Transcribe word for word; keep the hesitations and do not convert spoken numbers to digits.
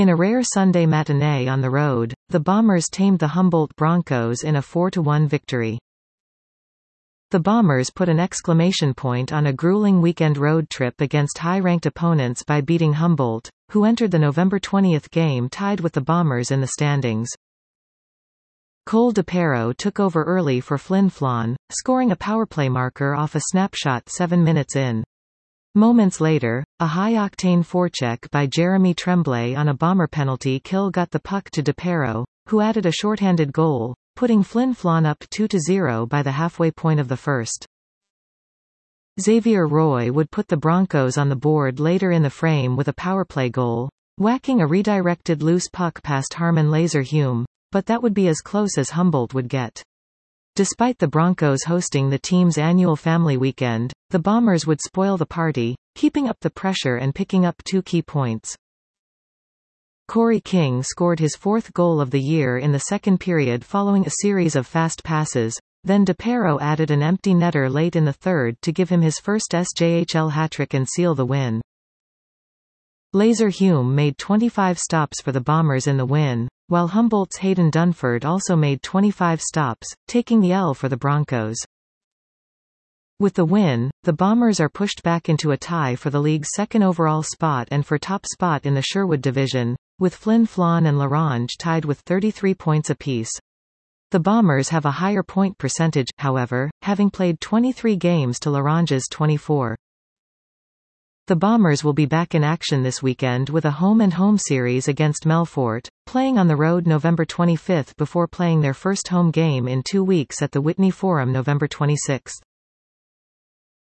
In a rare Sunday matinee on the road, the Bombers tamed the Humboldt Broncos in a four to one victory. The Bombers put an exclamation point on a grueling weekend road trip against high-ranked opponents by beating Humboldt, who entered the November twentieth game tied with the Bombers in the standings. Cole DePero took over early for Flin Flon, scoring a powerplay marker off a snapshot seven minutes in. Moments later, a high-octane forecheck by Jeremy Tremblay on a Bomber penalty kill got the puck to DePero, who added a shorthanded goal, putting Flin Flon up two to zero by the halfway point of the first. Xavier Roy would put the Broncos on the board later in the frame with a powerplay goal, whacking a redirected loose puck past Harmon Laser-Hume, but that would be as close as Humboldt would get. Despite the Broncos hosting the team's annual family weekend, the Bombers would spoil the party, keeping up the pressure and picking up two key points. Corey King scored his fourth goal of the year in the second period following a series of fast passes, then DePero added an empty netter late in the third to give him his first S J H L hat-trick and seal the win. Laser-Hume made twenty-five stops for the Bombers in the win, while Humboldt's Hayden Dunford also made twenty-five stops, taking the L for the Broncos. With the win, the Bombers are pushed back into a tie for the league's second overall spot and for top spot in the Sherwood Division, with Flin Flon and LaRange tied with thirty-three points apiece. The Bombers have a higher point percentage, however, having played twenty-three games to LaRange's twenty-four. The Bombers will be back in action this weekend with a home-and-home series against Melfort, playing on the road November twenty-fifth before playing their first home game in two weeks at the Whitney Forum November twenty-sixth.